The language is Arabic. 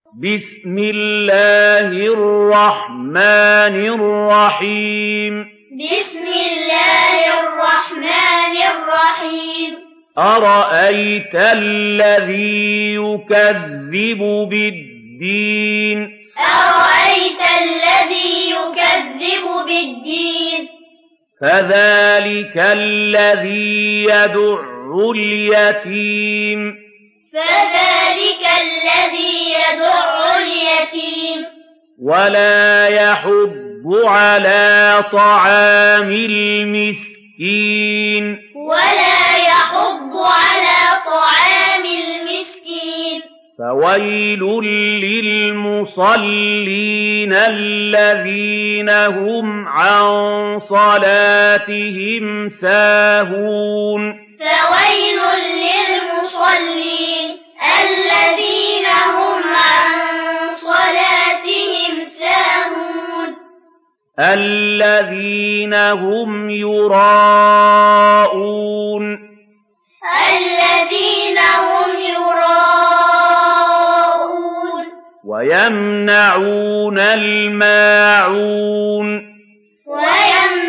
بسم الله الرحمن الرحيم بسم الله الرحمن الرحيم أرأيت الذي يكذب بالدين أرأيت الذي يكذب بالدين فذلك الذي يدع اليتيم فذلك الذي يدع اليتيم ولا يحض على طعام المسكين ولا يحض على طعام المسكين فويل للمصلين الذين هم عن صلاتهم ساهون فويل للمصلين الذين هم عن صلاتهم ساهون الذين هم يراءون الذين هم يراءون ويمنعون الماعون ويمنعون